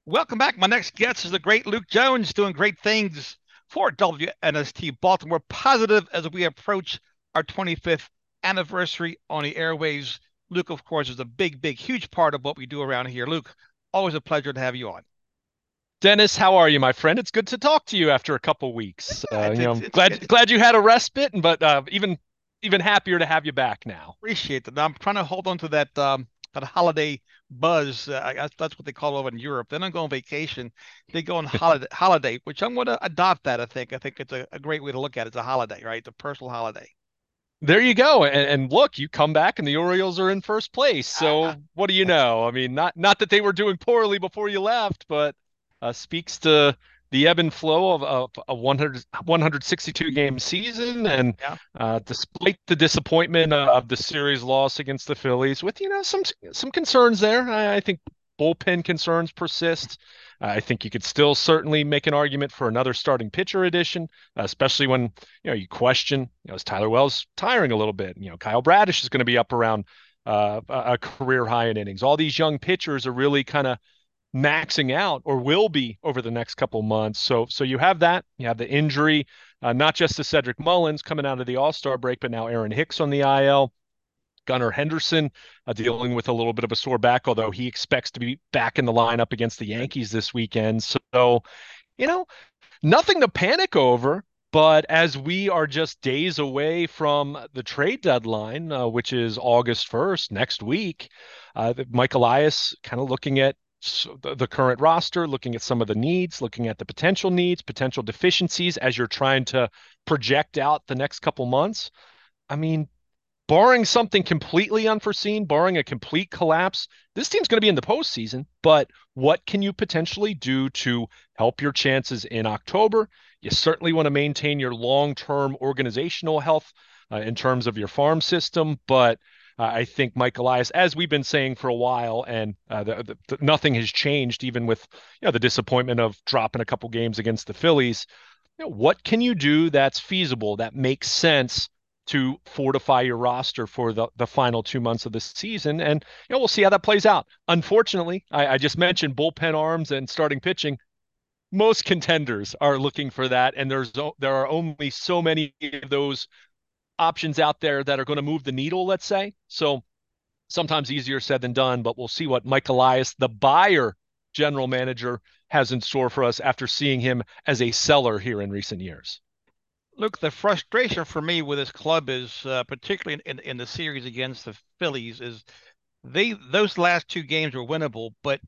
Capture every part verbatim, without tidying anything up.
Welcome back. My next guest is the great Luke Jones, doing great things for W N S T Baltimore. Positive as we approach our twenty-fifth anniversary on the airwaves. Luke, of course, is a big, big, huge part of what we do around here. Luke, always a pleasure to have you on. Dennis, how are you, my friend? It's good to talk to you after a couple weeks. Yeah, Uh, it's you know, it's I'm it's, glad it's glad you had a respite, but uh, even even happier to have you back now. appreciate it. I'm trying to hold on to that um, that holiday buzz. Uh, I guess that's what they call it over in Europe. They don't go on vacation; they go on holiday. Holiday, which I'm going to adopt that. I think. I think it's a, a great way to look at it. It's a holiday, right? It's a personal holiday. There you go. And, and look, you come back and the Orioles are in first place. Ah, So what do you that's know? I mean, not not that they were doing poorly before you left, but uh, speaks to the ebb and flow of, of a one hundred, one hundred sixty-two game season. And yeah. uh, despite the disappointment uh, of the series loss against the Phillies, with you know some some concerns there, I, I think bullpen concerns persist. I think you could still certainly make an argument for another starting pitcher addition, especially when you know you question, you know, is Tyler Wells tiring a little bit? You know, Kyle Bradish is going to be up around uh, a career high in innings. All these young pitchers are really kind of maxing out or will be over the next couple months. So so you have that. You have the injury, uh, not just to Cedric Mullins coming out of the All-Star break, but now Aaron Hicks on the I L. Gunnar Henderson uh, dealing with a little bit of a sore back, although he expects to be back in the lineup against the Yankees this weekend. So, you know, nothing to panic over. But as we are just days away from the trade deadline, uh, which is August first, next week, uh, Mike Elias kind of looking at the, the current roster, looking at some of the needs, looking at the potential needs, potential deficiencies as you're trying to project out the next couple months. I mean, barring something completely unforeseen, barring a complete collapse, this team's going to be in the postseason. But what can you potentially do to help your chances in October? You certainly want to maintain your long term organizational health uh, in terms of your farm system. But uh, I think Mike Elias, as we've been saying for a while, and uh, the, the, the, nothing has changed, even with you know the disappointment of dropping a couple games against the Phillies. You know, what can you do that's feasible, that makes sense to fortify your roster for the, the final two months of the season? And, you know, we'll see how that plays out. Unfortunately, I, I just mentioned bullpen arms and starting pitching. Most contenders are looking for that. And there's, there are only so many of those options out there that are going to move the needle, let's say. So sometimes easier said than done, but we'll see what Mike Elias, the buyer general manager, has in store for us after seeing him as a seller here in recent years. Look, the frustration for me with this club is, uh, particularly in, in in the series against the Phillies, is they those last two games were winnable. But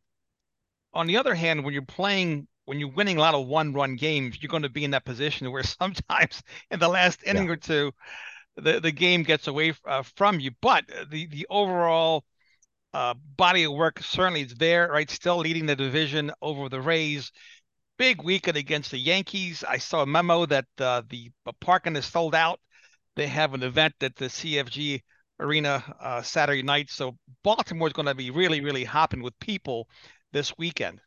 on the other hand, when you're playing, when you're winning a lot of one-run games, you're going to be in that position where sometimes in the last Yeah. inning or two, the the game gets away uh, from you. But the the overall uh, body of work certainly is there, right? Still leading the division over the Rays. Big weekend against the Yankees. I saw a memo that uh, the parking is sold out. They have an event at the C F G Arena uh, Saturday night. So Baltimore's going to be really, really hopping with people this weekend.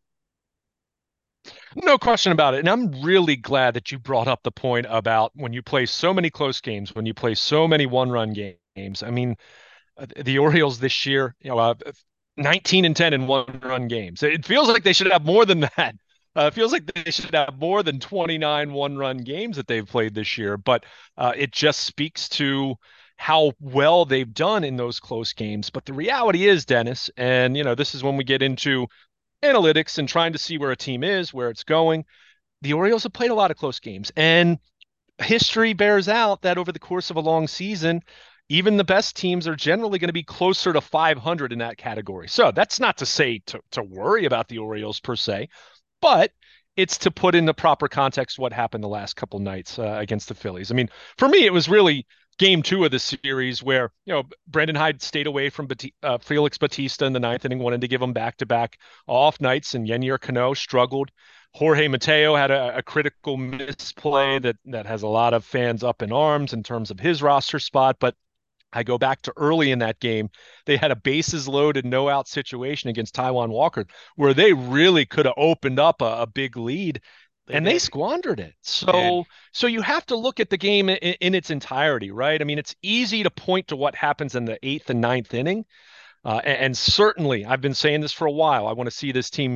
No question about it. And I'm really glad that you brought up the point about when you play so many close games, when you play so many one-run games. I mean, uh, the Orioles this year, you know, uh, nineteen and ten in one-run games. It feels like they should have more than that. Uh, it feels like they should have more than twenty-nine one-run games that they've played this year. But uh, it just speaks to how well they've done in those close games. But the reality is, Dennis, and you know, this is when we get into analytics and trying to see where a team is, where it's going. The Orioles have played a lot of close games, and history bears out that over the course of a long season, even the best teams are generally going to be closer to five hundred in that category. So that's not to say to, to worry about the Orioles per se, but it's to put in the proper context what happened the last couple nights uh, against the Phillies. I mean, for me, it was really game two of the series where, you know, Brandon Hyde stayed away from Bat- uh, Felix Batista in the ninth inning, wanted to give him back-to-back off nights, and Yennier Cano struggled. Jorge Mateo had a, a critical misplay that that has a lot of fans up in arms in terms of his roster spot. But I go back to early in that game. They had a bases loaded, no out situation against Taiwan Walker where they really could have opened up a, a big lead, They and they did. squandered it. Did. So, so you have to look at the game in, in its entirety, right? I mean, it's easy to point to what happens in the eighth and ninth inning. Uh, and, and certainly, I've been saying this for a while. I want to see this team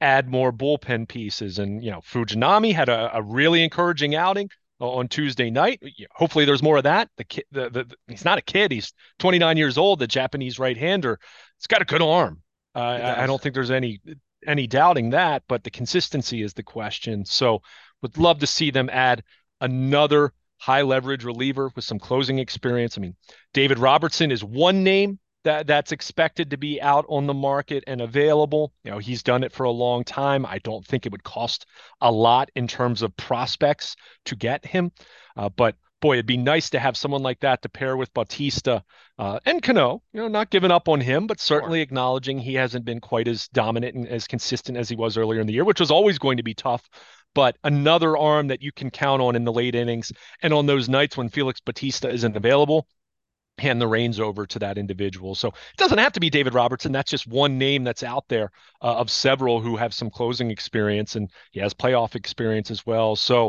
add more bullpen pieces. And, you know, Fujinami had a, a really encouraging outing on Tuesday night. Hopefully there's more of that. The kid, the, the, the he's not a kid. He's twenty-nine years old, the Japanese right-hander. He's got a good arm. Uh, He I, I does. don't think there's any any doubting that, but the consistency is the question. So would love to see them add another high leverage reliever with some closing experience. I mean, David Robertson is one name that that's expected to be out on the market and available. You know, he's done it for a long time. I don't think it would cost a lot in terms of prospects to get him. Uh, but boy, it'd be nice to have someone like that to pair with Bautista uh, and Cano. You know, not giving up on him, but Sure. certainly acknowledging he hasn't been quite as dominant and as consistent as he was earlier in the year, which was always going to be tough. But another arm that you can count on in the late innings and on those nights when Felix Bautista isn't available, hand the reins over to that individual. So it doesn't have to be David Robertson. That's just one name that's out there uh, of several who have some closing experience, and he has playoff experience as well. So,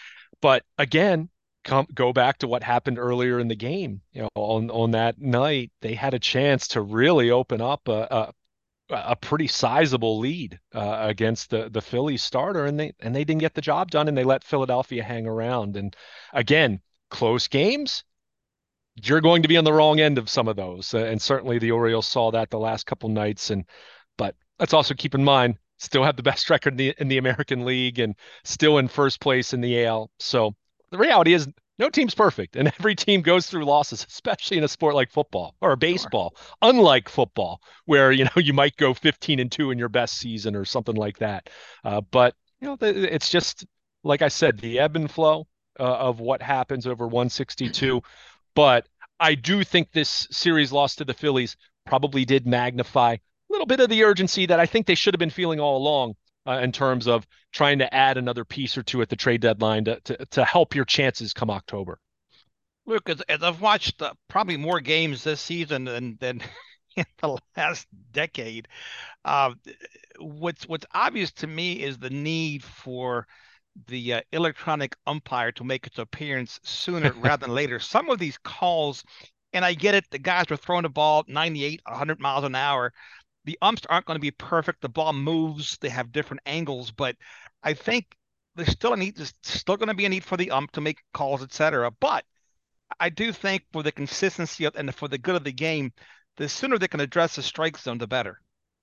but again, come go back to what happened earlier in the game. You know, on on that night, they had a chance to really open up a, a a pretty sizable lead uh, against the the Phillies starter, and they and they didn't get the job done, and they let Philadelphia hang around. And again, close games, you're going to be on the wrong end of some of those. Uh, and certainly the Orioles saw that the last couple nights. And but let's also keep in mind, still have the best record in the, in the American League and still in first place in the A L. So the reality is no team's perfect, and every team goes through losses, especially in a sport like football or Sure. baseball, unlike football, where you know you might go fifteen and two in your best season or something like that. Uh, but you know, it's just like I said, the ebb and flow uh, of what happens over one sixty-two. But I do think this series loss to the Phillies probably did magnify a little bit of the urgency that I think they should have been feeling all along uh, in terms of trying to add another piece or two at the trade deadline to, to, to help your chances come October. Look, as, as I've watched uh, probably more games this season than than in the last decade, uh, what's what's obvious to me is the need for the uh, electronic umpire to make its appearance sooner rather than later. Some of these calls, and I get it, the guys are throwing the ball ninety-eight, one hundred miles an hour. The umps aren't going to be perfect. The ball moves, they have different angles, but I think there's still a need, there's still going to be a need for the ump to make calls, et cetera. But I do think for the consistency of, and for the good of the game, the sooner they can address the strike zone, the better.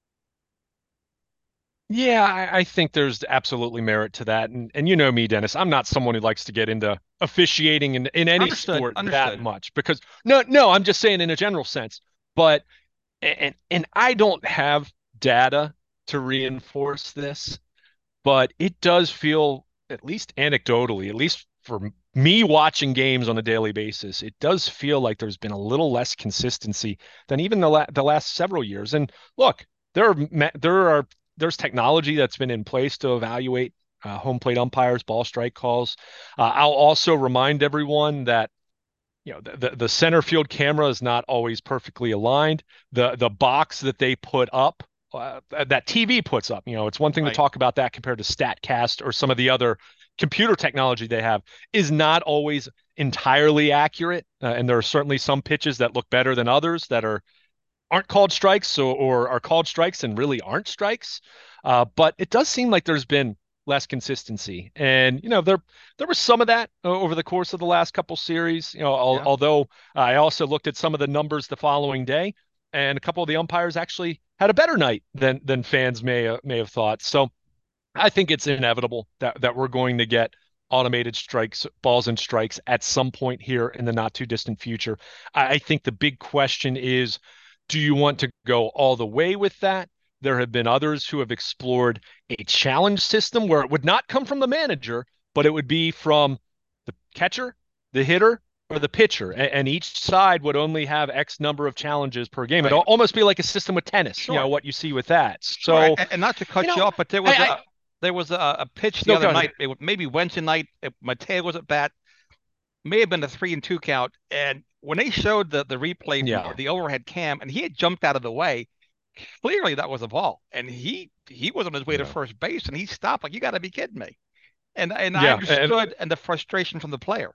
Yeah, I, I think there's absolutely merit to that. And and you know me, Dennis, I'm not someone who likes to get into officiating in, in any Understood. sport that Understood. much because no, no, I'm just saying in a general sense. But and and I don't have data to reinforce this, but it does feel, at least anecdotally, at least for me watching games on a daily basis, it does feel like there's been a little less consistency than even the la the last several years. And look, there are there are there's technology that's been in place to evaluate uh, home plate umpires, ball strike calls. Uh, I'll also remind everyone that you know the, the the center field camera is not always perfectly aligned. The the box that they put up, uh, that T V puts up, you know, it's one thing to Right. talk about that compared to StatCast or some of the other computer technology they have, is not always entirely accurate. Uh, and there are certainly some pitches that look better than others that are aren't called strikes, so, or are called strikes and really aren't strikes. Uh, but it does seem like there's been less consistency, and you know there there was some of that over the course of the last couple series. You know, al Yeah. although I also looked at some of the numbers the following day, and a couple of the umpires actually had a better night than than fans may uh, may have thought. So I think it's inevitable that that we're going to get automated strikes, balls and strikes at some point here in the not too distant future. I, I think the big question is, do you want to go all the way with that? There have been others who have explored a challenge system where it would not come from the manager, but it would be from the catcher, the hitter, or the pitcher, and, and each side would only have X number of challenges per game. It'd Right. almost be like a system with tennis, you know, Sure. what you see with that. Sure. So, And, and not to you cut you know, off, but there I, was I a there was a, a pitch the no, other go ahead. night. It was maybe Wednesday night. It, Mateo was at bat. May have been a three and two count. And when they showed the the replay from Yeah, the overhead cam, and he had jumped out of the way, clearly that was a ball. And he he was on his way to yeah, first base, and he stopped. Like, you got to be kidding me. And and I yeah, and understood and the frustration from the player.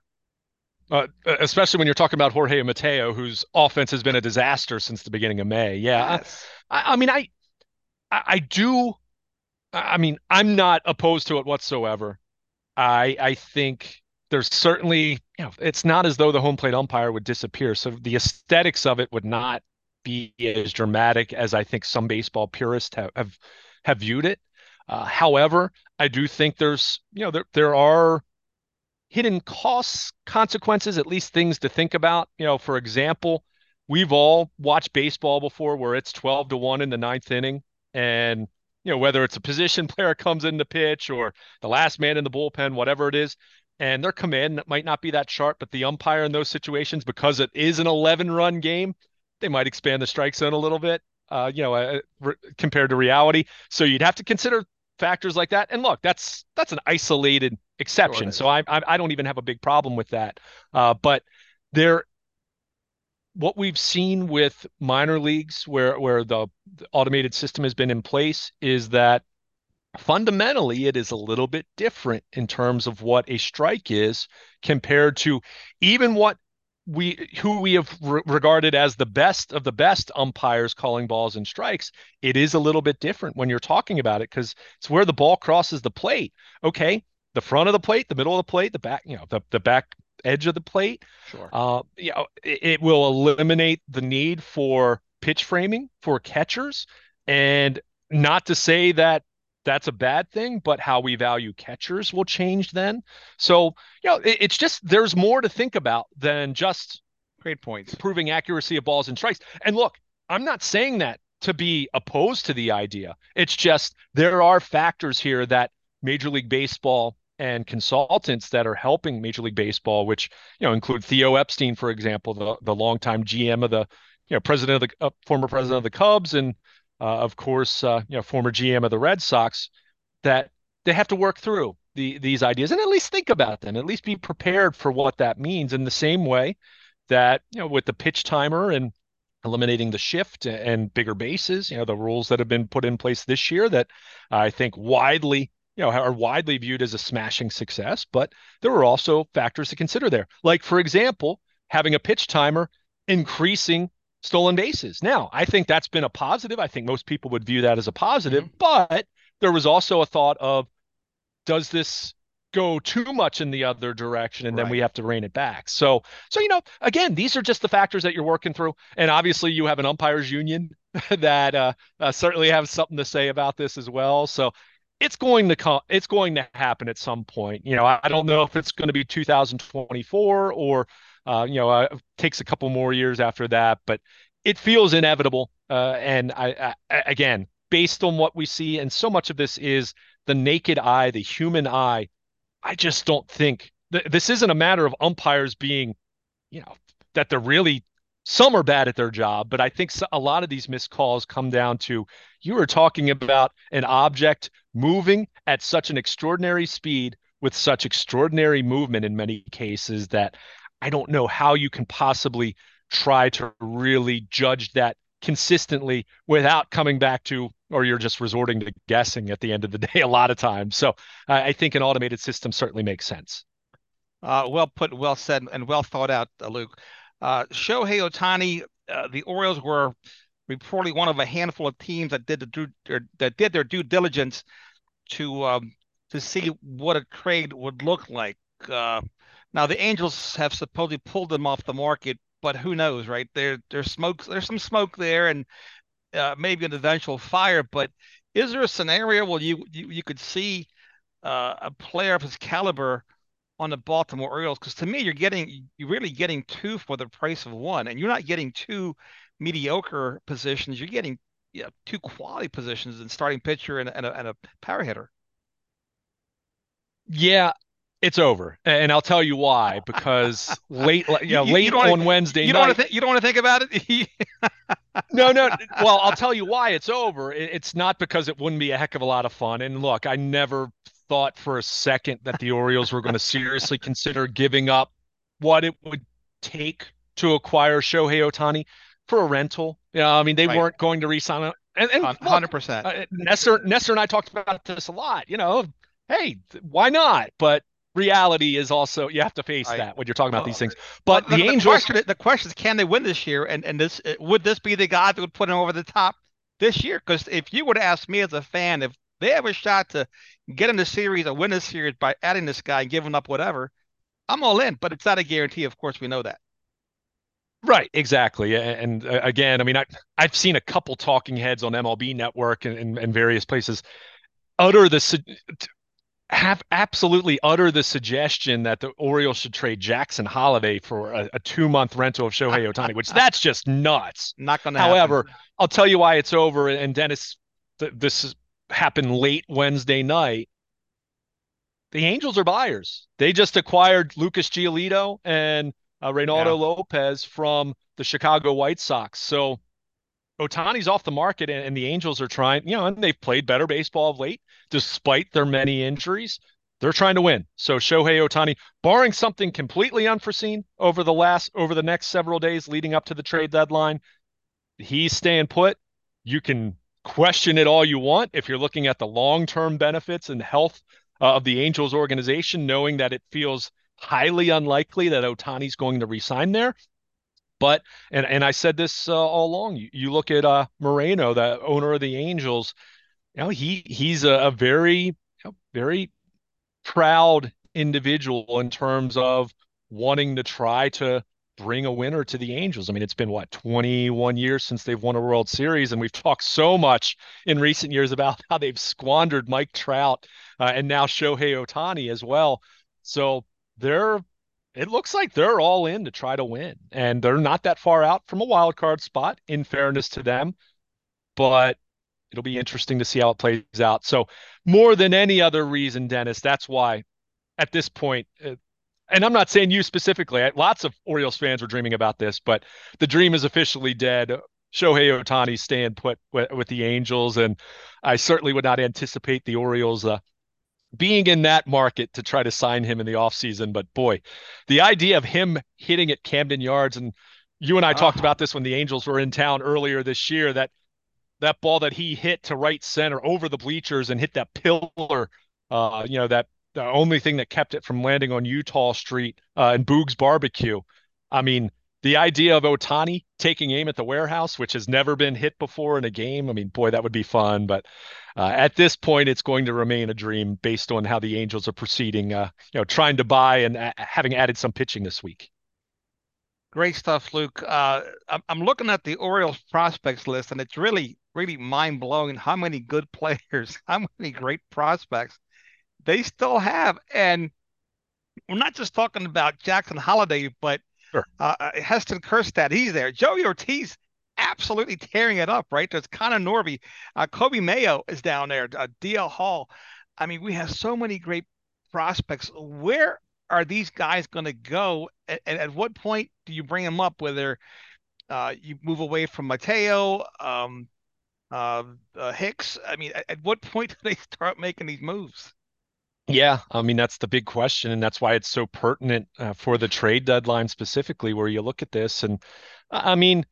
uh, especially when you're talking about Jorge Mateo, whose offense has been a disaster since the beginning of May. Yeah, Yes. I, I mean, I, I, I do. I mean, I'm not opposed to it whatsoever. I I think there's certainly, you know, it's not as though the home plate umpire would disappear. So the aesthetics of it would not be as dramatic as I think some baseball purists have have, have viewed it. Uh, however, I do think there's, you know, there there are hidden costs, consequences, at least things to think about. You know, for example, we've all watched baseball before where it's twelve to one in the ninth inning. And, you know, whether it's a position player comes in the pitch or the last man in the bullpen, whatever it is, and their command might not be that sharp, but the umpire in those situations, because it is an eleven run game, they might expand the strike zone a little bit, uh, you know, uh, re- compared to reality. So you'd have to consider factors like that. And look, that's that's an isolated Sure it exception. So is. I I, I don't even have a big problem with that. Uh, but there, what we've seen with minor leagues where where the, the automated system has been in place is that fundamentally it is a little bit different in terms of what a strike is compared to even what we who we have re- regarded as the best of the best umpires calling balls and strikes. It is a little bit different when you're talking about it because it's where the ball crosses the plate. Okay, the front of the plate, the middle of the plate, the back, you know, the, the back edge of the plate. Sure. Uh, you know, it, it will eliminate the need for pitch framing for catchers. And not to say that that's a bad thing, but how we value catchers will change then. So, you know, it, it's just there's more to think about than just Great points. improving accuracy of balls and strikes. And look, I'm not saying that to be opposed to the idea. It's just there are factors here that Major League Baseball and consultants that are helping Major League Baseball, which, you know, include Theo Epstein, for example, the the longtime G M of the, you know, president of the uh, former president of the Cubs, and uh, of course, uh, you know, former G M of the Red Sox, that they have to work through the these ideas and at least think about them, at least be prepared for what that means. In the same way that, you know, with the pitch timer and eliminating the shift and bigger bases, you know, the rules that have been put in place this year that I think widely, you know, are widely viewed as a smashing success, but there were also factors to consider there. Like, for example, having a pitch timer increasing stolen bases. Now, I think that's been a positive. I think most people would view that as a positive, Hmm. but there was also a thought of, does this go too much in the other direction and then we Right. have to rein it back? So, so you know, again, these are just the factors that you're working through. And obviously you have an umpires union that uh, uh, certainly have something to say about this as well. So it's going to come, it's going to happen at some point. You know, I, I don't know if it's going to be two thousand twenty-four or uh, you know, uh, takes a couple more years after that, but it feels inevitable. Uh, and I, I, again, based on what we see, and so much of this is the naked eye, the human eye. I just don't think th- this isn't a matter of umpires being, you know, that they're really, some are bad at their job, but I think so, a lot of these missed calls come down to, you were talking about an object moving at such an extraordinary speed with such extraordinary movement in many cases that I don't know how you can possibly try to really judge that consistently without coming back to, or you're just resorting to guessing at the end of the day a lot of times. So I I think an automated system certainly makes sense. Uh, well put, well said, and well thought out, uh, Luke. Uh, Shohei Ohtani, uh, the Orioles were reportedly one of a handful of teams that did the due, or that did their due diligence to um, to see what a trade would look like. Uh, now the Angels have supposedly pulled them off the market, but who knows, right? There, there's smoke. There's some smoke there, and uh, maybe an eventual fire. But is there a scenario where you you, you could see uh, a player of his caliber on the Baltimore Orioles? Because to me, you're getting you're really getting two for the price of one, and you're not getting two mediocre positions. You're getting, yeah, two quality positions in starting pitcher and, and, a, and a power hitter. Yeah, it's over. And I'll tell you why, because late, you you, know, you, you late don't on Wednesday you don't want night. to think you don't want to think about it. No, no. Well, I'll tell you why it's over. It's not because it wouldn't be a heck of a lot of fun. And look, I never thought for a second that the Orioles were going to seriously consider giving up what it would take to acquire Shohei Ohtani for a rental. Yeah, I mean, they Right, weren't going to re-sign him. And, and look, hundred percent. uh, Nestor, Nestor and I talked about this a lot. You know, hey, why not? But reality is also, you have to face Right. that when you're talking about these Well, things. well, But the, the the Angels, question the question is, can they win this year? And and this would this be the guy that would put him over the top this year? Because if you were to ask me as a fan, if they have a shot to get in the series or win the series by adding this guy and giving up whatever, I'm all in. But it's not a guarantee. Of course, we know that. Right, exactly. And, and uh, again, I mean, I, I've seen a couple talking heads on M L B Network and, and, and various places utter the have absolutely utter the suggestion that the Orioles should trade Jackson Holliday for a, a two month rental of Shohei Ohtani, which that's just nuts. Not going to happen. However, I'll tell you why it's over. And Dennis, th- this happened late Wednesday night. The Angels are buyers. They just acquired Lucas Giolito and uh, Reynaldo yeah. Lopez from the Chicago White Sox. So Ohtani's off the market, and, and the Angels are trying, you know, and they've played better baseball of late, despite their many injuries. They're trying to win. So Shohei Ohtani, barring something completely unforeseen over the last, over the next several days leading up to the trade deadline, he's staying put. You can question it all you want if you're looking at the long-term benefits and health uh, of the Angels organization, knowing that it feels highly unlikely that Ohtani's going to resign there. But, and, and I said this uh, all along, you, you look at uh, Moreno, the owner of the Angels, you know, he he's a, a very, you know, very proud individual in terms of wanting to try to bring a winner to the Angels. I mean, it's been what, twenty-one years since they've won a World Series, and we've talked so much in recent years about how they've squandered Mike Trout uh, and now Shohei Ohtani as well. So they're it looks like they're all in to try to win, and they're not that far out from a wild card spot, in fairness to them, but it'll be interesting to see how it plays out. So more than any other reason, Dennis, that's why at this point, uh, and I'm not saying you specifically, lots of Orioles fans were dreaming about this, but the dream is officially dead. Shohei Ohtani staying put with, with the Angels, and I certainly would not anticipate the Orioles uh, being in that market to try to sign him in the offseason. But boy, the idea of him hitting at Camden Yards, and you and I uh-huh. talked about this when the Angels were in town earlier this year, that that ball that he hit to right center over the bleachers and hit that pillar, uh, you know, that the only thing that kept it from landing on Utah Street uh, and Boog's Barbecue. I mean, the idea of Ohtani taking aim at the warehouse, which has never been hit before in a game, I mean, boy, that would be fun. But uh, at this point, it's going to remain a dream based on how the Angels are proceeding, uh, you know, trying to buy and uh, having added some pitching this week. Great stuff, Luke. Uh, I'm looking at the Orioles prospects list, and it's really, really mind-blowing how many good players, how many great prospects they still have. And we're not just talking about Jackson Holliday, but Sure. Uh, Heston Kjerstad, he's there. Joey Ortiz, absolutely tearing it up, right? There's Connor Norby. Uh, Kobe Mayo is down there. Uh, D L Hall. I mean, we have so many great prospects. Where are these guys going to go? And at, at what point do you bring them up? Whether uh, you move away from Mateo, um, uh, uh, Hicks? I mean, at, at what point do they start making these moves? Yeah, I mean, that's the big question, and that's why it's so pertinent uh, for the trade deadline specifically, where you look at this. And I mean,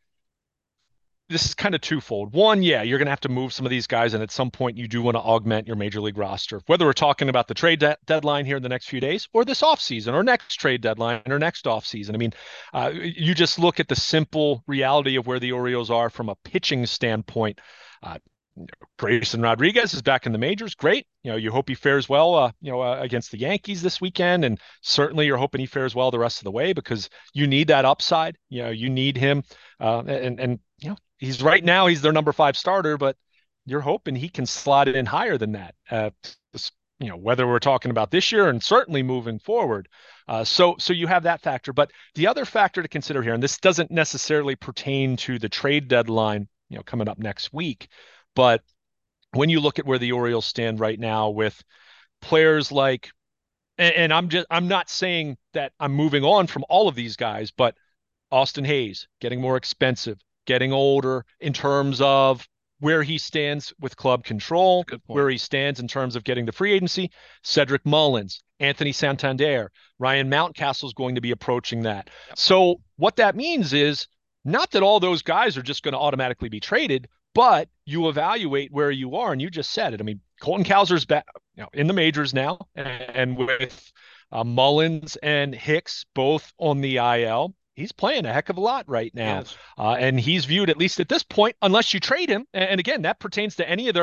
this is kind of twofold. One, yeah, you're going to have to move some of these guys, and at some point you do want to augment your major league roster, whether we're talking about the trade de- deadline here in the next few days, or this offseason, or next trade deadline, or next offseason. I mean, uh, you just look at the simple reality of where the Orioles are from a pitching standpoint. Uh, Grayson Rodriguez is back in the majors. Great. You know, you hope he fares well, uh, you know, uh, against the Yankees this weekend. And certainly you're hoping he fares well the rest of the way, because you need that upside. You know, you need him. Uh, and, and, you know, he's right now, he's their number five starter, but you're hoping he can slot it in higher than that. Uh, you know, whether we're talking about this year and certainly moving forward. Uh, so, so you have that factor. But the other factor to consider here, and this doesn't necessarily pertain to the trade deadline, you know, coming up next week, but when you look at where the Orioles stand right now with players like, and, and I'm just, I'm not saying that I'm moving on from all of these guys, but Austin Hayes getting more expensive, getting older in terms of where he stands with club control, where he stands in terms of getting the free agency, Cedric Mullins, Anthony Santander, Ryan Mountcastle is going to be approaching that. Yep. So what that means is not that all those guys are just going to automatically be traded, but you evaluate where you are, and you just said it. I mean, Colton Cowser's back, you know, in the majors now, and, and with uh, Mullins and Hicks both on the I L, he's playing a heck of a lot right now. Yes. Uh, and he's viewed, at least at this point, unless you trade him, and, and again, that pertains to any of their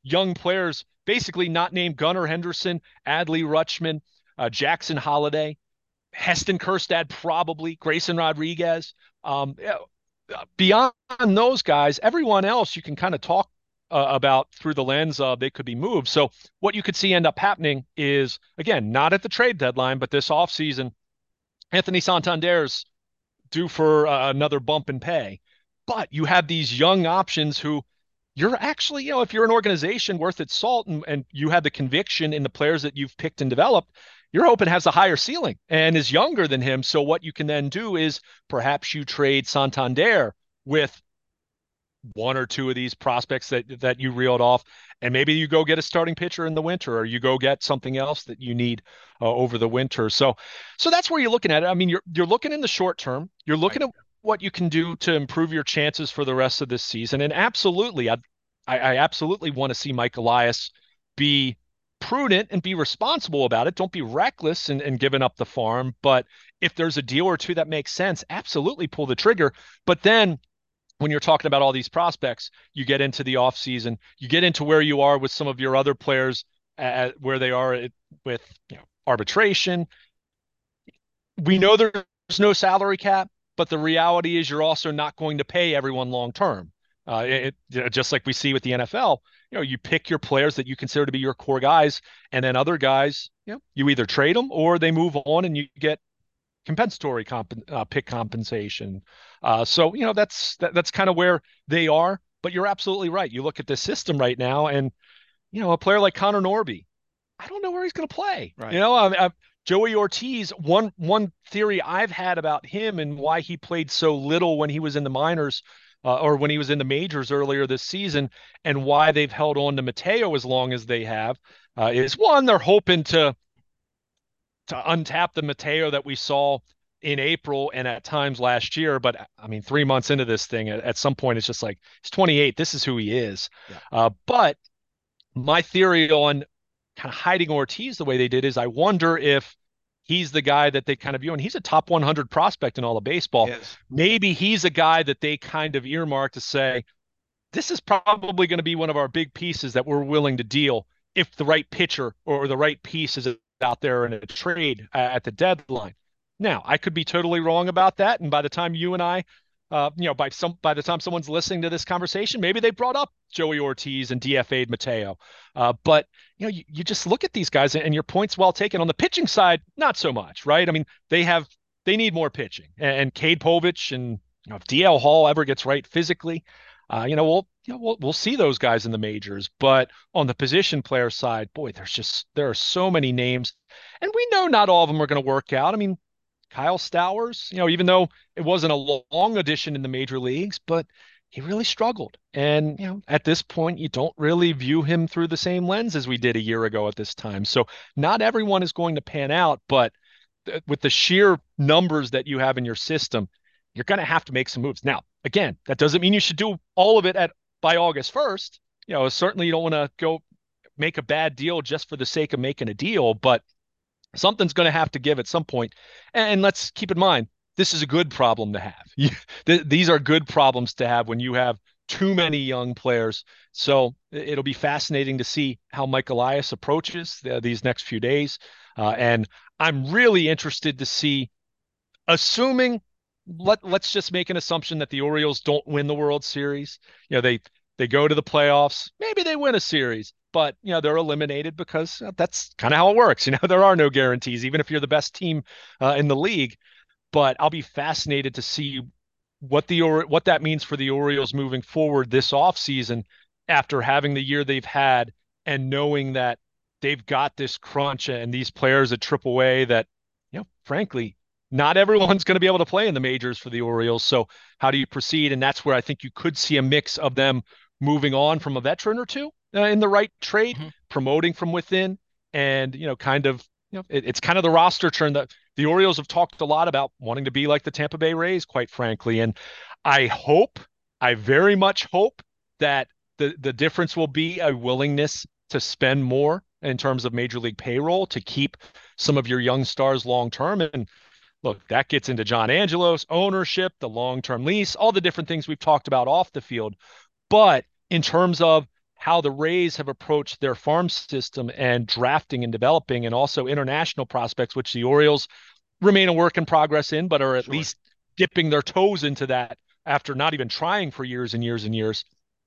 young players, basically not named Gunnar Henderson, Adley Rutschman, uh, Jackson Holiday, Heston Kjerstad, probably Grayson Rodriguez. Um, beyond those guys, everyone else you can kind of talk uh, about through the lens of they could be moved. So what you could see end up happening is, again, not at the trade deadline, but this offseason, Anthony Santander's due for uh, another bump in pay. But you have these young options who you're actually, you know, if you're an organization worth its salt and, and you have the conviction in the players that you've picked and developed, you're hoping has a higher ceiling and is younger than him. So what you can then do is perhaps you trade Santander with one or two of these prospects that that you reeled off, and maybe you go get a starting pitcher in the winter, or you go get something else that you need uh, over the winter. So, so that's where you're looking at it. I mean, you're you're looking in the short term. You're looking Right. at what you can do to improve your chances for the rest of this season. And absolutely, I I, I absolutely want to see Mike Elias be prudent and be responsible about it. Don't be reckless and, and giving up the farm. But if there's a deal or two that makes sense, absolutely pull the trigger. But then when you're talking about all these prospects, you get into the offseason, you get into where you are with some of your other players, at where they are at, with you know, arbitration. We know there's no salary cap, but the reality is you're also not going to pay everyone long term. Uh, it, it, just like we see with the N F L, you know, you pick your players that you consider to be your core guys, and then other guys, you know, you either trade them or they move on, and you get compensatory comp uh, pick compensation. Uh, so you know that's that, that's kind of where they are. But you're absolutely right. You look at this system right now, and you know a player like Connor Norby, I don't know where he's going to play. Right. You know, I, I, Joey Ortiz. One one theory I've had about him and why he played so little when he was in the minors. Uh, or when he was in the majors earlier this season, and why they've held on to Mateo as long as they have, uh, is one, they're hoping to to untap the Mateo that we saw in April and at times last year. But I mean, three months into this thing, at, at some point, it's just like, he's twenty-eight. This is who he is. Yeah. Uh, but my theory on kind of hiding Ortiz the way they did is I wonder if he's the guy that they kind of view, and he's a top one hundred prospect in all of baseball. Yes. Maybe he's a guy that they kind of earmark to say, this is probably going to be one of our big pieces that we're willing to deal if the right pitcher or the right piece is out there in a trade at the deadline. Now, I could be totally wrong about that, and by the time you and I, uh, you know, by some by the time someone's listening to this conversation, maybe they brought up Joey Ortiz and D F A'd Mateo. Uh, but you know, you, you just look at these guys, and your point's well taken. On the pitching side, not so much, right? I mean, they have they need more pitching, and, and Cade Povich, and you know, if D L Hall ever gets right physically, uh, you know, we'll you know we'll we'll see those guys in the majors. But on the position player side, boy, there's just there are so many names, and we know not all of them are going to work out. I mean, Kyle Stowers, you know, even though it wasn't a long addition in the major leagues, but he really struggled. And, you know, at this point, you don't really view him through the same lens as we did a year ago at this time. So not everyone is going to pan out, but th- with the sheer numbers that you have in your system, you're going to have to make some moves. Now, again, that doesn't mean you should do all of it at by August first. You know, certainly you don't want to go make a bad deal just for the sake of making a deal, but something's going to have to give at some point. And let's keep in mind, this is a good problem to have. You, th- these are good problems to have when you have too many young players. So it'll be fascinating to see how Mike Elias approaches the, these next few days. Uh, and I'm really interested to see, assuming let let's just make an assumption that the Orioles don't win the World Series. You know, they they go to the playoffs, maybe they win a series, but you know, they're eliminated because that's kind of how it works. You know, there are no guarantees, even if you're the best team uh, in the league. But I'll be fascinated to see what the what that means for the Orioles moving forward this offseason after having the year they've had and knowing that they've got this crunch and these players at triple A that, you know, frankly, not everyone's going to be able to play in the majors for the Orioles. So how do you proceed? And that's where I think you could see a mix of them moving on from a veteran or two uh, in the right trade, Mm-hmm. promoting from within, and, you know, kind of, you know, it, it's kind of the roster turn that the Orioles have talked a lot about wanting to be like the Tampa Bay Rays, quite frankly. And I hope, I very much hope that the, the difference will be a willingness to spend more in terms of major league payroll to keep some of your young stars long term. And look, that gets into John Angelos, ownership, the long term lease, all the different things we've talked about off the field. But in terms of how the Rays have approached their farm system and drafting and developing, and also international prospects, which the Orioles remain a work in progress in, but are at Sure. least dipping their toes into that after not even trying for years and years and years.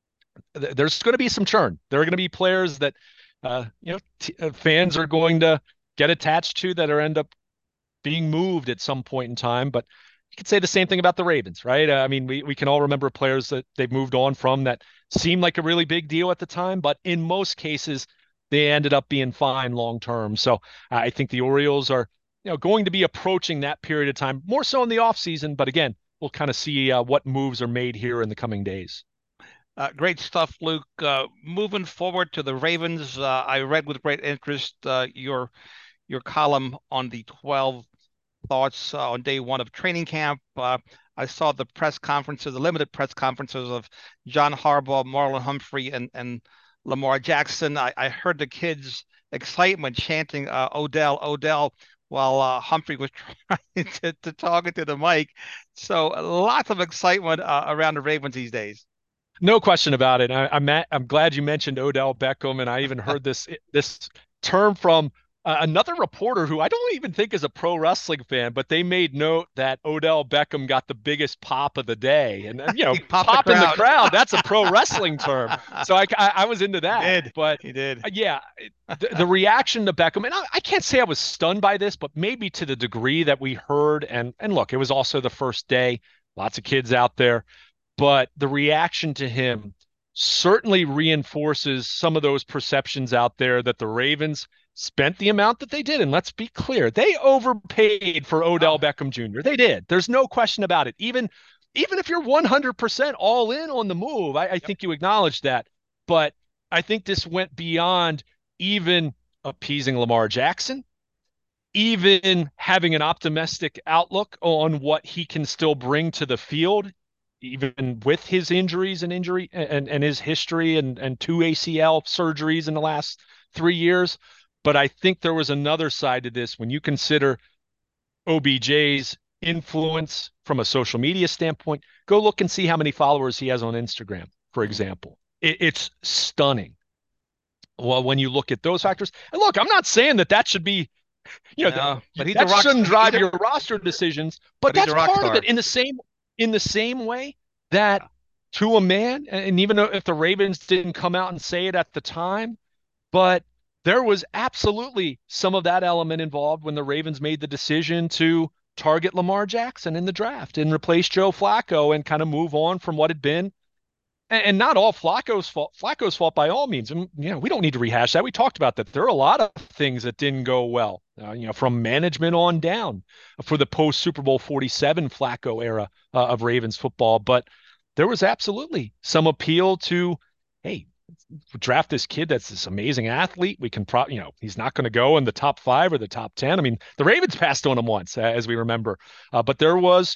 There's going to be some churn. There are going to be players that uh, you know t- uh, fans are going to get attached to that are end up being moved at some point in time. But you could say the same thing about the Ravens, right? Uh, I mean, we, we can all remember players that they've moved on from that seemed like a really big deal at the time, but in most cases, they ended up being fine long term. So uh, I think the Orioles are, you know, going to be approaching that period of time more so in the offseason. But again, we'll kind of see uh, what moves are made here in the coming days. Uh, great stuff, Luke. Uh, moving forward to the Ravens, uh, I read with great interest uh, your your column on the twelve thoughts uh, on day one of training camp. Uh, I saw the press conferences, the limited press conferences of John Harbaugh, Marlon Humphrey, and and Lamar Jackson. I, I heard the kids' excitement chanting uh, Odell, Odell, while uh, Humphrey was trying to, to talk into the mic. So lots of excitement uh, around the Ravens these days. No question about it. I, I'm at, I'm glad you mentioned Odell Beckham, and I even heard this this term from uh, another reporter who I don't even think is a pro wrestling fan, but they made note that Odell Beckham got the biggest pop of the day, and, and you know, He popped the pop in the crowd. crowd, that's a pro wrestling term. So I, I, I was into He that, did. but He did. uh, yeah, the, the reaction to Beckham, and I, I can't say I was stunned by this, but maybe to the degree that we heard, and and look, it was also the first day, lots of kids out there. But the reaction to him certainly reinforces some of those perceptions out there that the Ravens spent the amount that they did. And let's be clear, they overpaid for Odell Oh, Beckham Junior They did. There's no question about it. Even even if you're one hundred percent all in on the move, I, I yep. think you acknowledge that. But I think this went beyond even appeasing Lamar Jackson, even having an optimistic outlook on what he can still bring to the field, even with his injuries and injury and, and his history and, and two A C L surgeries in the last three years. But I think there was another side to this when you consider O B J's influence from a social media standpoint. Go look and see how many followers he has on Instagram, for Mm. example. It, it's stunning. Well, when you look at those factors, and look, I'm not saying that that should be, you know, that, No, but he's a that rock. shouldn't drive He's a, your roster decisions, but but he's that's a rock part of it star. in the same in the same way that to a man, and even though if the Ravens didn't come out and say it at the time, but there was absolutely some of that element involved when the Ravens made the decision to target Lamar Jackson in the draft and replace Joe Flacco and kind of move on from what had been, and, and not all Flacco's fault. Flacco's fault by all means. And, you know, we don't need to rehash that. We talked about that. There are a lot of things that didn't go well, uh, you know, from management on down for the post Super Bowl forty-seven Flacco era uh, of Ravens football. But there was absolutely some appeal to, hey, draft this kid that's this amazing athlete. We can, pro- you know, he's not going to go in the top five or the top ten. I mean, the Ravens passed on him once, uh, as we remember, uh, but there was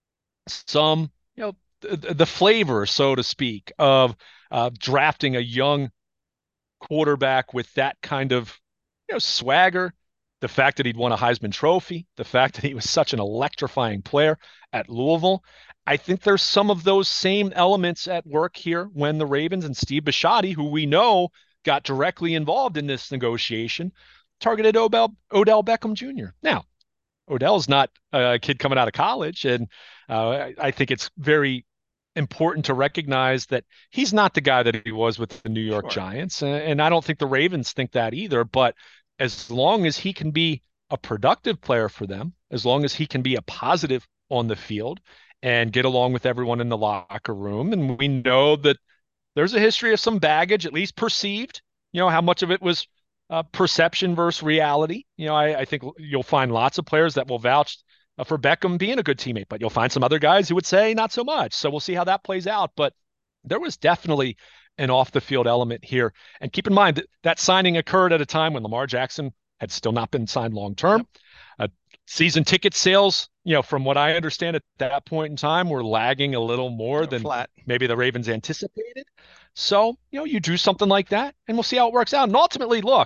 some, you know, the, the flavor, so to speak, of uh, drafting a young quarterback with that kind of, you know, swagger. The fact that he'd won a Heisman Trophy, the fact that he was such an electrifying player at Louisville. I think there's some of those same elements at work here when the Ravens and Steve Bisciotti, who we know got directly involved in this negotiation, targeted Odell, Odell Beckham Junior Now, Odell's not a kid coming out of college, and uh, I, I think it's very important to recognize that he's not the guy that he was with the New York Sure. Giants, and, and I don't think the Ravens think that either. But as long as he can be a productive player for them, as long as he can be a positive on the field and get along with everyone in the locker room, and we know that there's a history of some baggage, at least perceived. You know, how much of it was uh, perception versus reality. You know, I, I think you'll find lots of players that will vouch uh, for Beckham being a good teammate, but you'll find some other guys who would say not so much. So we'll see how that plays out. But there was definitely an off the field element here. And keep in mind that that signing occurred at a time when Lamar Jackson had still not been signed long term. Yep. Uh, season ticket sales, you know, from what I understand at that point in time, were lagging a little more They're than flat. maybe the Ravens anticipated. So, you know, you do something like that and we'll see how it works out. And ultimately, look,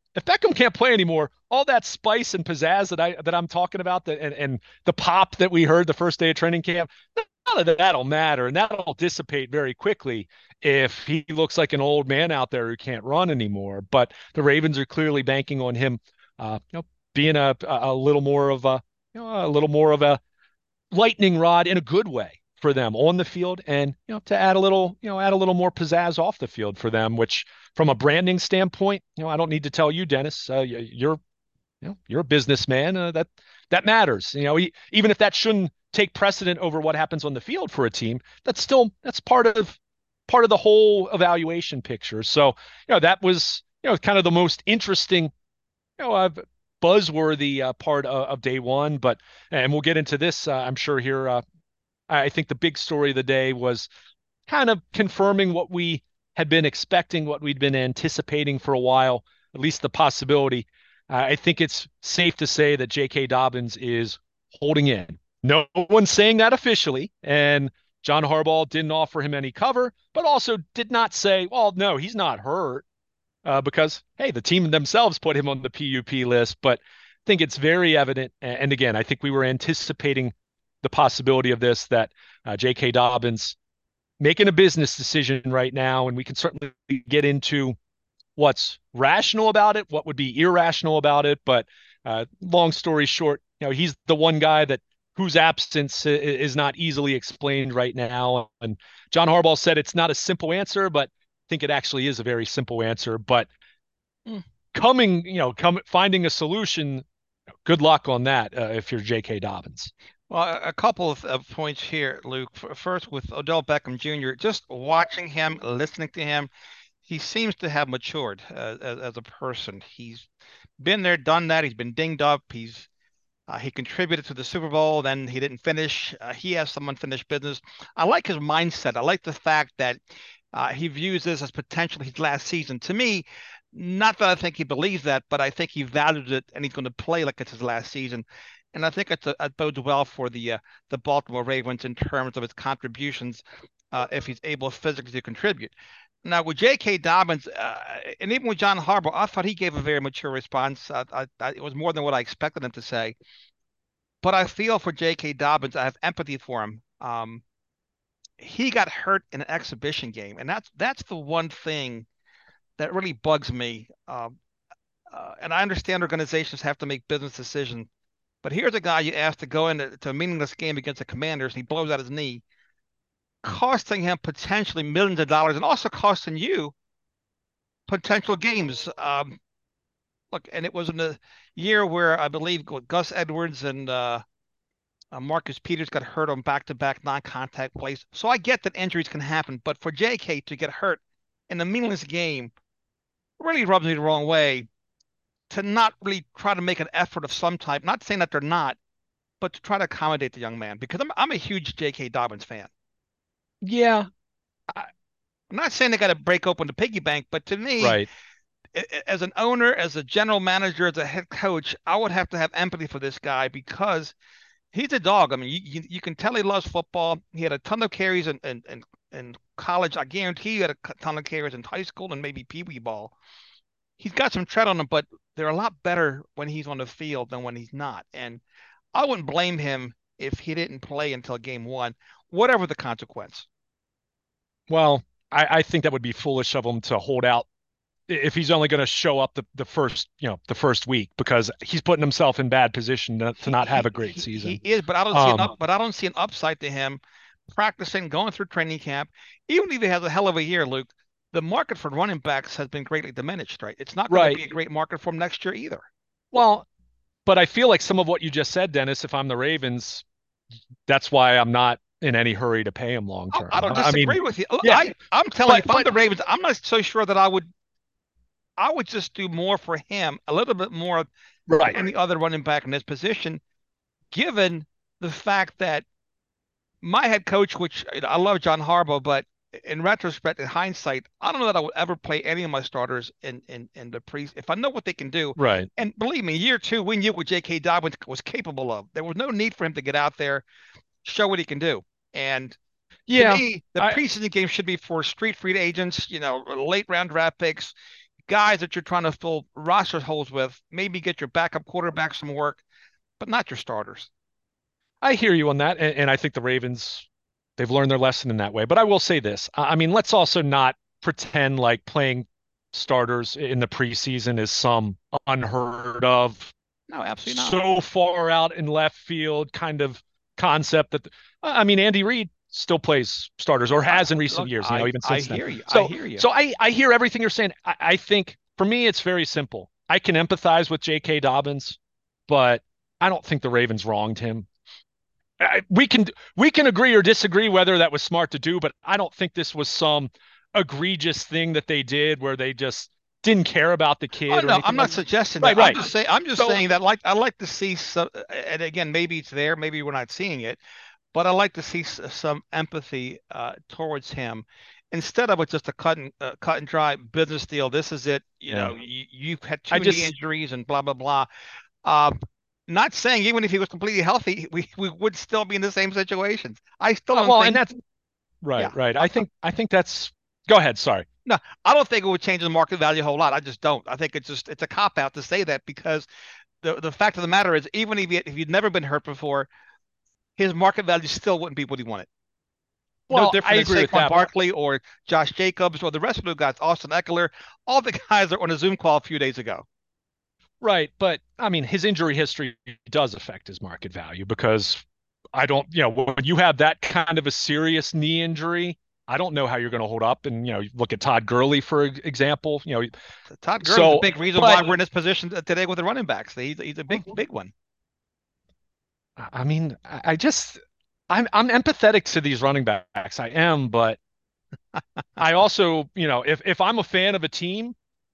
if Beckham can't play anymore, all that spice and pizzazz that I that I'm talking about, that and, and the pop that we heard the first day of training camp, none of that'll matter, and that'll dissipate very quickly if he looks like an old man out there who can't run anymore. But the Ravens are clearly banking on him, uh, you know, being a a little more of a you know, a little more of a lightning rod in a good way for them on the field, and you know to add a little you know add a little more pizzazz off the field for them, which from a branding standpoint, you know I don't need to tell you, Dennis, uh, you're you know you're a businessman, uh, that that matters. You know even if that shouldn't take precedent over what happens on the field for a team, that's still that's part of part of the whole evaluation picture. So you know that was you know kind of the most interesting, you know uh, buzzworthy uh, part of, of day one. But and we'll get into this, uh, I'm sure, here. uh, I think the big story of the day was kind of confirming what we had been expecting, what we'd been anticipating for a while, at least the possibility. Uh, I think it's safe to say that J K. Dobbins is holding in. No one's saying that officially, and John Harbaugh didn't offer him any cover, but also did not say, well, no, he's not hurt, uh, because, hey, the team themselves put him on the P U P list. But I think it's very evident. And again, I think we were anticipating the possibility of this, that uh, J K. Dobbins making a business decision right now, and we can certainly get into what's rational about it, what would be irrational about it. But uh, long story short, you know, he's the one guy that whose absence is not easily explained right now. And John Harbaugh said it's not a simple answer, but I think it actually is a very simple answer. But mm. coming, you know, come finding a solution. Good luck on that uh, if you're J K. Dobbins. Well, a couple of, of points here, Luke. First, with Odell Beckham Junior, just watching him, listening to him, he seems to have matured uh, as, as a person. He's been there, done that. He's been dinged up. He's uh, he contributed to the Super Bowl, then he didn't finish. Uh, he has some unfinished business. I like his mindset. I like the fact that uh, he views this as potentially his last season. To me, not that I think he believes that, but I think he values it, and he's going to play like it's his last season. And I think it's a, it bodes well for the uh, the Baltimore Ravens in terms of his contributions, uh, if he's able physically to contribute. Now with J K. Dobbins, uh, and even with John Harbaugh, I thought he gave a very mature response. I, I, I, it was more than what I expected him to say. But I feel for J K. Dobbins. I have empathy for him. Um, he got hurt in an exhibition game, and that's that's the one thing that really bugs me. Uh, uh, and I understand organizations have to make business decisions. But here's a guy you asked to go into to a meaningless game against the Commanders, and he blows out his knee, costing him potentially millions of dollars, and also costing you potential games. Um, look, and it was in a year where I believe Gus Edwards and uh, uh, Marcus Peters got hurt on back-to-back non-contact plays. So I get that injuries can happen, but for J K to get hurt in a meaningless game really rubs me the wrong way. To not really try to make an effort of some type, not saying that they're not, but to try to accommodate the young man, because I'm I'm a huge J K. Dobbins fan. Yeah, I, I'm not saying they got to break open the piggy bank, but to me, right. as an owner, as a general manager, as a head coach, I would have to have empathy for this guy, because he's a dog. I mean, you you, you can tell he loves football. He had a ton of carries in, in, in, in college. I guarantee he had a ton of carries in high school and maybe pee wee ball. He's got some tread on him, but they're a lot better when he's on the field than when he's not. And I wouldn't blame him if he didn't play until game one, whatever the consequence. Well, I, I think that would be foolish of him to hold out if he's only going to show up the, the first, you know, the first week, because he's putting himself in bad position to, to not have a great he, season. He is, but I don't um, see an up, but I don't see an upside to him practicing, going through training camp. Even if he has a hell of a year, Luke, the market for running backs has been greatly diminished, right? It's not going right. to be a great market for him next year either. Well, but I feel like some of what you just said, Dennis, if I'm the Ravens, that's why I'm not in any hurry to pay him long term. I don't disagree I mean, with you. Yeah, I, I'm telling but, you, if but, I'm the Ravens, I'm not so sure that I would I would just do more for him, a little bit more right. than any other running back in this position, given the fact that my head coach, which I love John Harbaugh, but in retrospect, in hindsight, I don't know that I would ever play any of my starters in in in the pre. If I know what they can do, right? And believe me, year two, we knew what J K. Dobbins was capable of. There was no need for him to get out there, show what he can do. And yeah, to me, the I, preseason game should be for street free agents, you know, late round draft picks. guys that you're trying to fill roster holes with. Maybe get your backup quarterback some work, but not your starters. I hear you on that, and, and I think the Ravens, they've learned their lesson in that way. But I will say this: I I mean, let's also not pretend like playing starters in the preseason is some unheard of, No, absolutely not. so far out in left field kind of concept that I mean Andy Reid still plays starters or I, has in recent look, years, you know, I even I since then. hear you. I So hear you. so I I hear everything you're saying. I, I think for me it's very simple. I can empathize with J K. Dobbins, but I don't think the Ravens wronged him. I, we can we can agree or disagree whether that was smart to do, but I don't think this was some egregious thing that they did where they just didn't care about the Oh kid or no, anything I'm not like that. suggesting Right, that. I'm right. just saying. I'm just So saying that. Like I like to see some. And again, maybe it's there. Maybe we're not seeing it. But I like to see s- some empathy uh, towards him instead of it just a cut and uh, cut and dry business deal. This is it. You yeah, know, you, you've had I two knee just injuries and blah blah blah. Uh, Not saying even if he was completely healthy, we, we would still be in the same situations. I still uh, don't well, and think. that's Yeah, right, right. I, I think I think that's go ahead, sorry. no, I don't think it would change the market value a whole lot. I just don't. I think it's just it's a cop out to say that because the the fact of the matter is, even if he, if he'd never been hurt before, his market value still wouldn't be what he wanted. No Well, I different than agree with Saquon that. Barkley or Josh Jacobs or the rest of the guys, Austin Eckler. All the guys are on a Zoom call a few days ago. Right, but I mean his injury history does affect his market value because I don't, you know, when you have that kind of a serious knee injury, I don't know how you're going to hold up. And, you know, look at Todd Gurley, for example, you know, Todd Gurley's a so, big reason why but we're in this position today with the running backs. He's, he's a big, big one. I mean, I just, I'm, I'm empathetic to these running backs. I am, but I also, you know, if, if I'm a fan of a team,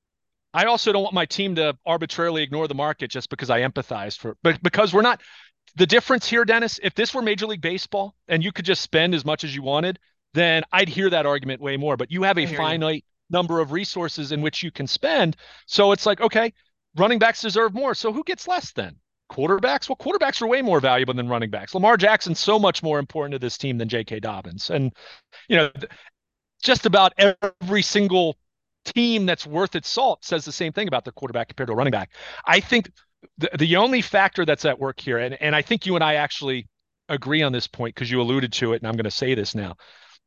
I also don't want my team to arbitrarily ignore the market just because I empathize for, but because we're not, the difference here, Dennis, if this were Major League Baseball and you could just spend as much as you wanted, then I'd hear that argument way more. But you have a I hear you. finite number of resources in which you can spend. So it's like, okay, running backs deserve more. So who gets less then? Quarterbacks? Well, quarterbacks are way more valuable than running backs. Lamar Jackson's so much more important to this team than J K. Dobbins. And, you know, just about every single team that's worth its salt says the same thing about their quarterback compared to a running back. I think the, the only factor that's at work here, and, and I think you and I actually agree on this point because you alluded to it, and I'm going to say this now.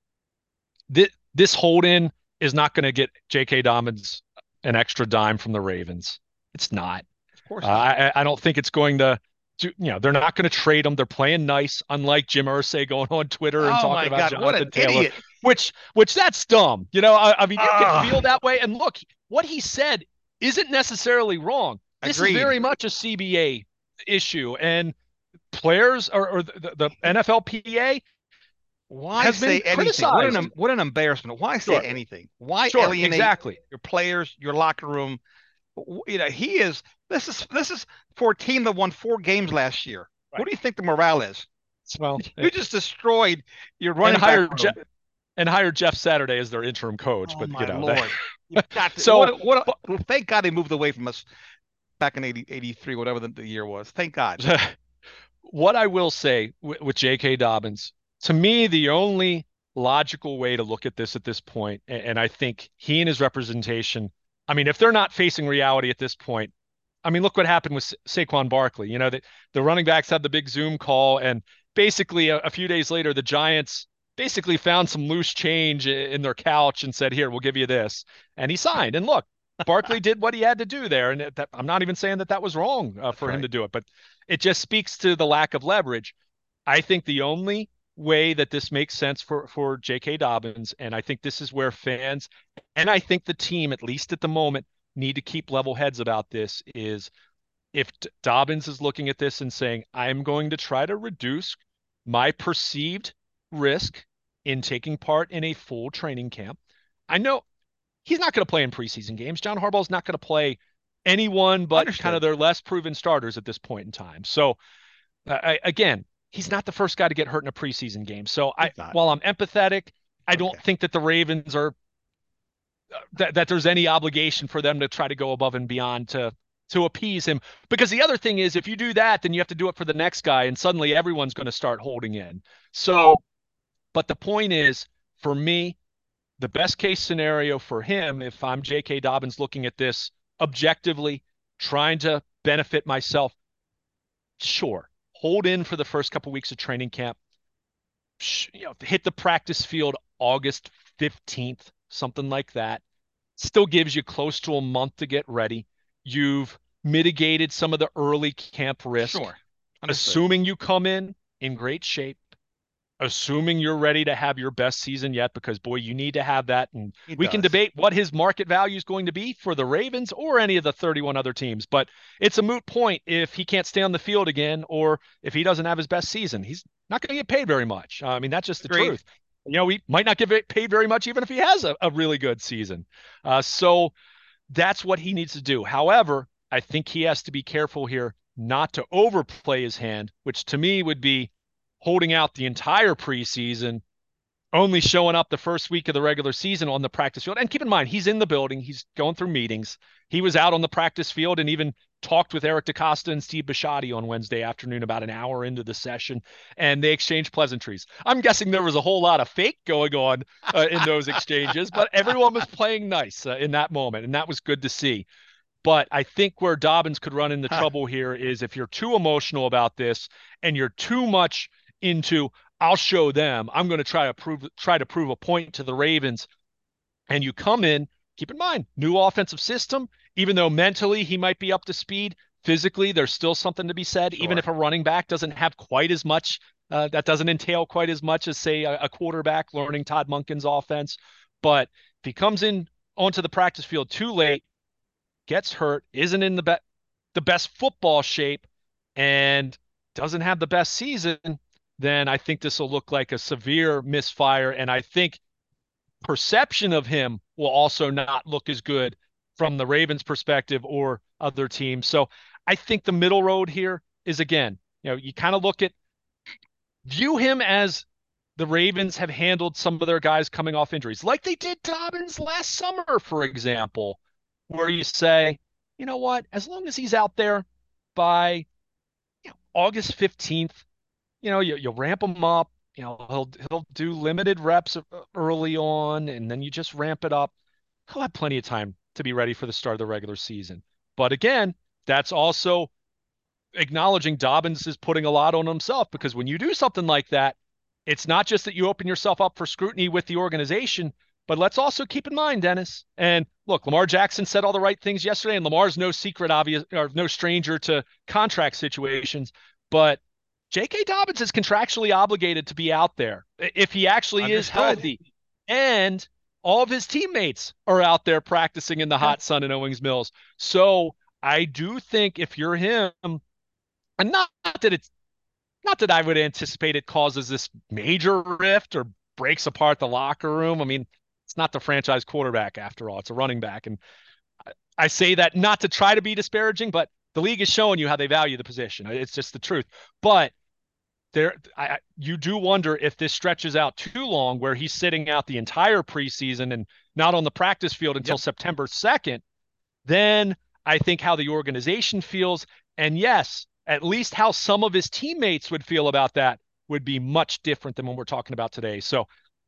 This, this hold in is not going to get J K. Dobbins an extra dime from the Ravens. It's not. Of Uh, course not. I, I don't think it's going to, to, you know, they're not going to trade him. They're playing nice, unlike Jim Irsay going on Twitter and Oh talking my about God, what an Jonathan Taylor, idiot. which, which that's dumb. You know, I, I mean, you can Ah, feel that way. And look, what he said isn't necessarily wrong. This is agreed. very much a C B A issue, and players or, or the, the N F L P A Why has say been anything? What criticized. an what an embarrassment. Why say Sure, anything? Why sure, alienate exactly. your players, your locker room? You know, he is this is this is for a team that won four games last year. What Right. do you think the morale is? Well, You eh, just destroyed your and running back hired Je- room. and hired Jeff Saturday as their interim coach, Oh but you my know they. Lord. You've got to So, what what well, thank God they moved away from us back in eighty, eighty-three, whatever the, the year was. Thank God. what I will say with, with J K. Dobbins, to me, the only logical way to look at this at this point, and, and I think he and his representation, I mean, if they're not facing reality at this point, I mean, look what happened with Sa- Saquon Barkley. You know, the, the running backs had the big Zoom call, and basically a, a few days later, the Giants basically found some loose change in their couch and said, "Here, we'll give you this," and he signed. And look, Barkley did what he had to do there, and that, I'm not even saying that that was wrong uh, That's for him right. to do it, but it just speaks to the lack of leverage. I think the only way that this makes sense for for J K. Dobbins, and I think this is where fans, and I think the team, at least at the moment, need to keep level heads about this, is if Dobbins is looking at this and saying, I'm going to try to reduce my perceived risk in taking part in a full training camp. I know he's not going to play in preseason games. John Harbaugh's not going to play anyone but kind of Understood. their less proven starters at this point in time. So, uh, I, again, he's not the first guy to get hurt in a preseason game. So, I He's not. while I'm empathetic, I don't Okay. think that the Ravens are that, that there's any obligation for them to try to go above and beyond to to appease him. Because the other thing is, if you do that, then you have to do it for the next guy, and suddenly everyone's going to start holding in. So, but the point is, for me, the best case scenario for him, if I'm J K. Dobbins looking at this objectively, trying to benefit myself, sure, hold in for the first couple weeks of training camp, you know, hit the practice field August fifteenth, something like that. Still gives you close to a month to get ready. You've mitigated some of the early camp risk. Sure. Understood. Assuming you come in in great shape, assuming you're ready to have your best season yet, because boy, you need to have that. And He we can does. debate what his market value is going to be for the Ravens or any of the thirty-one other teams, but it's a moot point if he can't stay on the field again, or if he doesn't have his best season. He's not going to get paid very much. I mean, that's just the Agreed. truth. You know, he might not get paid very much even if he has a, a really good season. Uh, so that's what he needs to do. However, I think he has to be careful here not to overplay his hand, which to me would be holding out the entire preseason, only showing up the first week of the regular season on the practice field. And keep in mind, he's in the building. He's going through meetings. He was out on the practice field and even talked with Eric DeCosta and Steve Bisciotti on Wednesday afternoon about an hour into the session, and they exchanged pleasantries. I'm guessing there was a whole lot of fake going on uh, in those exchanges, but everyone was playing nice uh, in that moment, and that was good to see. But I think where Dobbins could run into Huh. trouble here is if you're too emotional about this and you're too much into, I'll show them, I'm going to try to prove try to prove a point to the Ravens, and you come in, keep in mind, new offensive system, even though mentally he might be up to speed, physically there's still something to be said. Sure. Even if a running back doesn't have quite as much, uh, that doesn't entail quite as much as, say, a, a quarterback learning Todd Monken's offense. But if he comes in onto the practice field too late, gets hurt, isn't in the, be- the best football shape, and doesn't have the best season, then I think this will look like a severe misfire. And I think perception of him will also not look as good from the Ravens' perspective or other teams. So I think the middle road here is, again, you know, you kind of look at, view him as the Ravens have handled some of their guys coming off injuries, like they did Dobbins last summer, for example, where you say, you know what, as long as he's out there by, you know, August fifteenth, you know, you, you'll ramp him up. You know, he'll he'll do limited reps early on, and then you just ramp it up. He'll have plenty of time to be ready for the start of the regular season. But again, that's also acknowledging Dobbins is putting a lot on himself, because when you do something like that, it's not just that you open yourself up for scrutiny with the organization, but let's also keep in mind, Dennis, and look, Lamar Jackson said all the right things yesterday, and Lamar's no secret, obvious, or no stranger to contract situations, but J K. Dobbins is contractually obligated to be out there if he actually Understood. is healthy. And all of his teammates are out there practicing in the hot sun in Owings Mills. So I do think if you're him, and not that it's not that I would anticipate it causes this major rift or breaks apart the locker room. I mean, it's not the franchise quarterback after all. It's a running back. And I say that not to try to be disparaging, but the league is showing you how they value the position. It's just the truth. But there, I, you do wonder if this stretches out too long, where he's sitting out the entire preseason and not on the practice field until yep. September second. Then I think how the organization feels, and yes, at least how some of his teammates would feel about that would be much different than what we're talking about today. So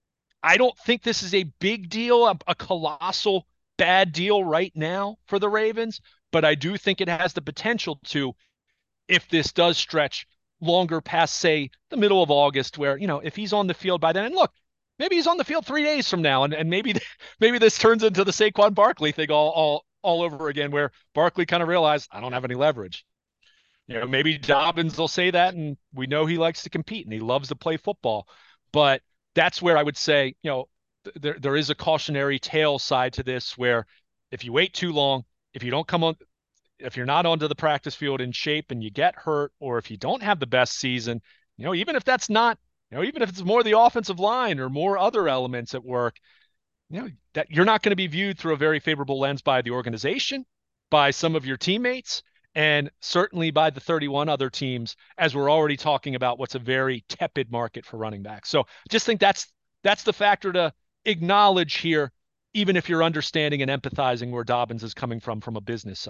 I don't think this is a big deal, a, a colossal bad deal right now for the Ravens, but I do think it has the potential to, if this does stretch longer past, say, the middle of August, where, you know, if he's on the field by then, and look, maybe he's on the field three days from now, and, and maybe maybe this turns into the Saquon Barkley thing all all all over again, where Barkley kind of realized, I don't have any leverage. You know, maybe Dobbins will say that, and we know he likes to compete and he loves to play football. But that's where I would say, you know, th- there there is a cautionary tale side to this, where if you wait too long, if you don't come on, if you're not onto the practice field in shape and you get hurt, or if you don't have the best season, you know, even if that's not, you know, even if it's more the offensive line or more other elements at work, you know, that you're not going to be viewed through a very favorable lens by the organization, by some of your teammates, and certainly by the thirty-one other teams, as we're already talking about what's a very tepid market for running backs. So I just think that's that's the factor to acknowledge here, even if you're understanding and empathizing where Dobbins is coming from from a business side.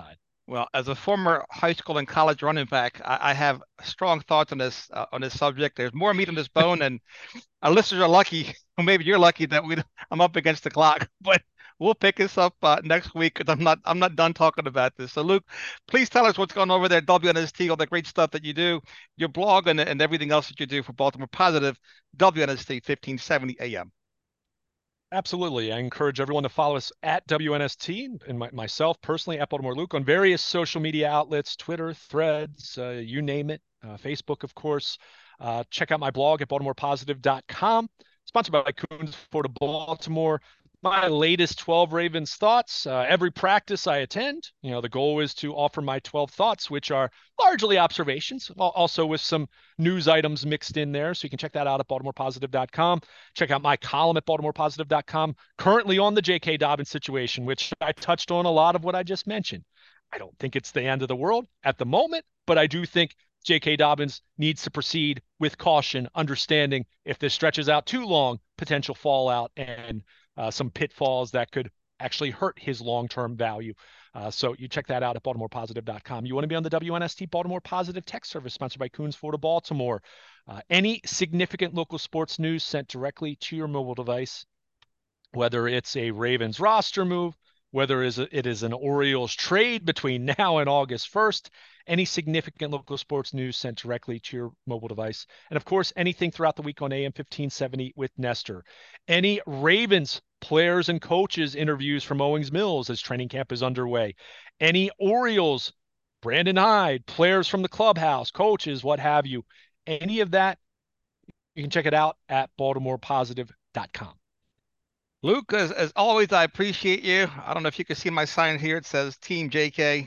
Well, as a former high school and college running back, I, I have strong thoughts on this uh, on this subject. There's more meat on this bone, and our listeners are lucky, or maybe you're lucky that we I'm up against the clock. But we'll pick this up uh, next week because I'm not I'm not done talking about this. So, Luke, please tell us what's going on over there at W N S T, all the great stuff that you do, your blog, and and everything else that you do for Baltimore Positive, W N S T fifteen seventy A M. Absolutely. I encourage everyone to follow us at W N S T and my, myself personally at Baltimore Luke on various social media outlets, Twitter, Threads, uh, you name it, uh, Facebook, of course. Uh, check out my blog at baltimore positive dot com, sponsored by Coons Ford of Baltimore. My latest twelve Ravens thoughts. Uh, every practice I attend, you know, the goal is to offer my twelve thoughts, which are largely observations, also with some news items mixed in there. So you can check that out at baltimore positive dot com. Check out my column at baltimore positive dot com, currently on the J K. Dobbins situation, which I touched on a lot of what I just mentioned. I don't think it's the end of the world at the moment, but I do think J K. Dobbins needs to proceed with caution, understanding if this stretches out too long, potential fallout and uh, some pitfalls that could actually hurt his long-term value. Uh, so you check that out at baltimore positive dot com. You want to be on the W N S T Baltimore Positive Text Service, sponsored by Coons Ford of Baltimore. Uh, any significant local sports news sent directly to your mobile device, whether it's a Ravens roster move, whether it is an Orioles trade between now and August first, any significant local sports news sent directly to your mobile device. And of course, anything throughout the week on A M fifteen seventy with Nestor. Any Ravens players and coaches interviews from Owings Mills as training camp is underway. Any Orioles, Brandon Hyde, players from the clubhouse, coaches, what have you. Any of that, you can check it out at baltimore positive dot com. Luke, as, as always, I appreciate you. I don't know if you can see my sign here. It says Team J K.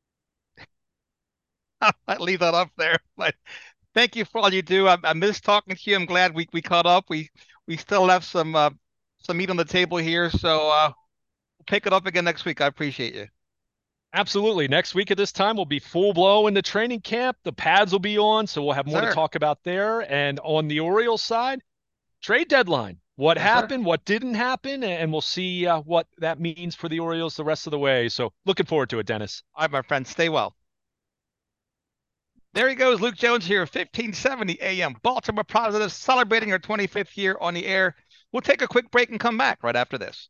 I leave that up there, but thank you for all you do. I, I miss talking to you. I'm glad we, we caught up. We we still left some uh, some meat on the table here, so uh, we'll pick it up again next week. I appreciate you. Absolutely. Next week at this time, we'll be full blow into training camp. The pads will be on, so we'll have more Sir. to talk about there. And on the Orioles side, trade deadline. What yes, happened, sir. What didn't happen, and we'll see uh, what that means for the Orioles the rest of the way. So looking forward to it, Dennis. All right, my friend. Stay well. There he goes, Luke Jones here, fifteen seventy A M, Baltimore Positive, celebrating our twenty-fifth year on the air. We'll take a quick break and come back right after this.